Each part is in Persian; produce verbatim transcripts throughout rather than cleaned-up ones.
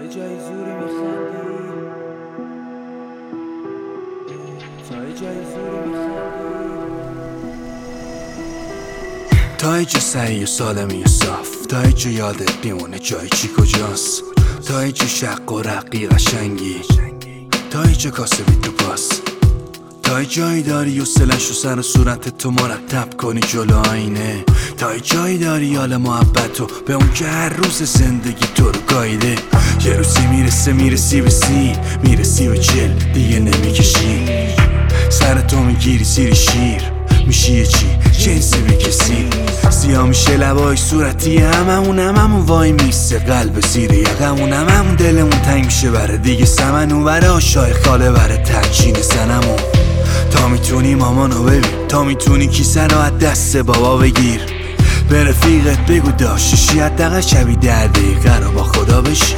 جای زوری میخندی، تا جای زوری میخندی، تا جا سعی و سالمی و صاف، تا جا یادت بیمونه جای چی کجاست، تا جا شق و رقی قشنگی، تا جا کاسبی تو پاس، تا جایی داری و سلش و سر و صورت تو مرتب کنی جلو آینه، تا جایی داری حال محبت و به اون که هر روز زندگی تو رو گایده. یه روزی میرسه میرسی به سی، میرسی به چل دیگه نمیکشی، سر تو میگیری زیر شیر، میشی یه چی جنسی به کسی، سیاه میشه لبای صورتی هممون، هممون وای میسته قلب زیر یقمون، هممون دلمون تنگ میشه بره دیگه سمنون، بره آشای خاله بره ترچین زنمون. تا میتونی مامانو ببین، تا میتونی کیسه رو از دست بابا بگیر، به رفیقت بگو داشتشی حداقل شبی ده دقیقه رو با خدا بشی،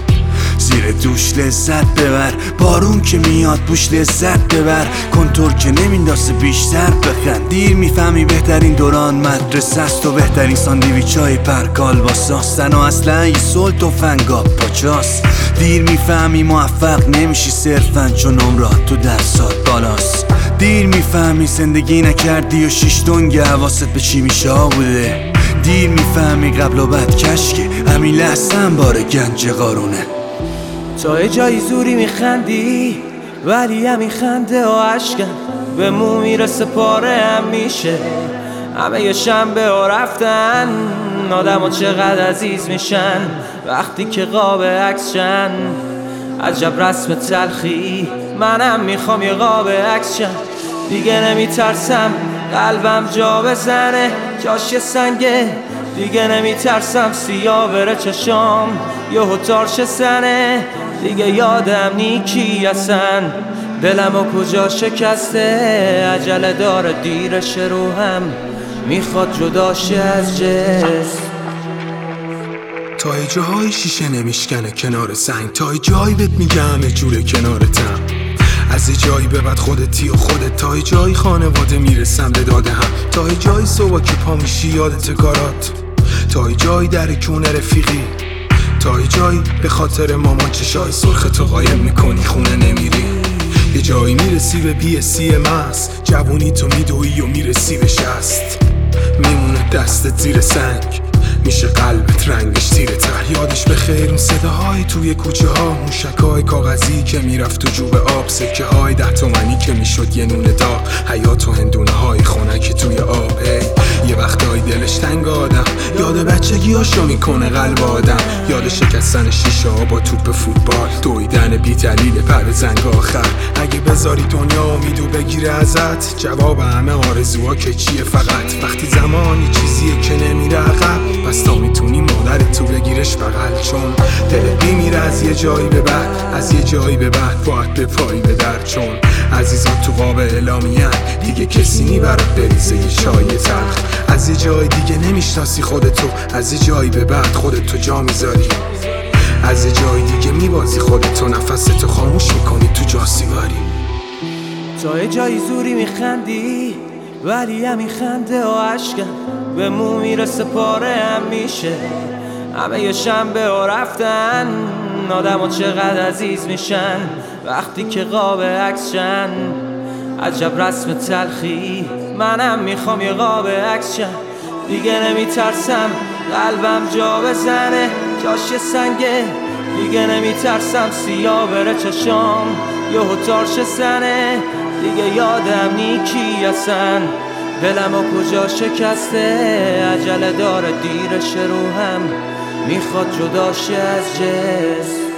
زیر دوش لذت ببر، بارون که میاد بوش لذت ببر، کنتور که نمیندازه بیشتر بخند، دیر میفهمی بهترین دوران مدرسه است و بهترین ساندویچ های پرکال با ساستن و اصلا یه سلط و فنگاب پاچاست، دیر میفهمی موفق نمیشی صرفا چون عمرات تو درسات بالاست، دیر میفهمی زندگی نکردی و شیش دنگ حواست به چی میشه بوده، دیر میفهمی قبل و بعد کشکه همین لحظه هم بار گنج قارونه. تا جای زوری میخندی ولی همین خنده و عشقم به مو میرسه پاره هم میشه، همه یه شنبه و رفتن آدم ها چقدر عزیز میشن وقتی که قاب عکس شن، عجب رسم تلخی منم میخوام یه قاب عکس شن، دیگه نمیترسم قلبم جا بزنه جاش سنگه، دیگه نمیترسم سیاه بره چشام یهو تارش سنه، دیگه یادم نیکی اصن دلم و کجا شکسته، عجله داره دیرش رو هم میخواد جداشه از جسم، تا جاهای شیشه نمیشکنه کنار سنگ، تا جایی بهت میگه همه جوره کنارتم، از جایی به بعد خودتی و خودت، تا جایی خانواده میرسم به داده هم، تا جایی صبح که پا میشی یادت کارات، تا جایی در کونه رفیقی، تا جایی به خاطر مامان چشای سرخ تو قایم میکنی خونه نمیری، یه جایی میرسی به بی سی ماس، جوونی تو میدوی و میرسی به شست، میمونه دستت زیر سنگ میشه قلبت رنگش تیره تر، یادش به خیر اون صداهای توی کوچه ها، موشکای کاغذی که میرفت تو جوب آب، سکه های ده تومنی که میشد یه نون داغ، حیات و هندونه های خنک توی آب، یه وقتایی دلش تنگ آدم، یاد بچگی هاشو میکنه قلب آدم، یاد شکستن شیشه ها با توپ فوتبال، دویدن بی دلیل پر زنگ آخر، اگه بذاری دنیا امیدو بگیره ازت، جواب همه آرزوها که چیه فقط، وقتی زمانی چیزیه که نمیره عقب، پس تا میتونی مادرت تو بگیرش بغل، چون دلت میمیره از یه جایی به بعد، از یه جایی به بعد باید به پایی به در، چون عزیزان تو قاب اعلامیه‌ن دیگه کسی نی برات بریزه یه چای تلخ، از یه جای دیگه نمیشناسی خودتو، از یه جایی به بعد خودتو جا میذاری، از یه جای دیگه میبازی خودتو، نفستو خاموش میکنی تو جاسیگاری. تا جای زوری میخندی ولی همین خنده و عشقم به مو میرسه پاره هم میشه، همه یه شنبه و رفتن آدم ها چقدر عزیز میشن وقتی که قاب عکس شن، عجب رسم تلخی منم میخوام یه قاب عکس شن، دیگه نمیترسم قلبم جا بزنه جاش سنگه، دیگه نمیترسم سیاه بره چشام یهو تارش سنه، دیگه یادم نیکی اصن دلم و کجا شکسته، عجله داره دیرش رو هم میخواد جداشه از جسم.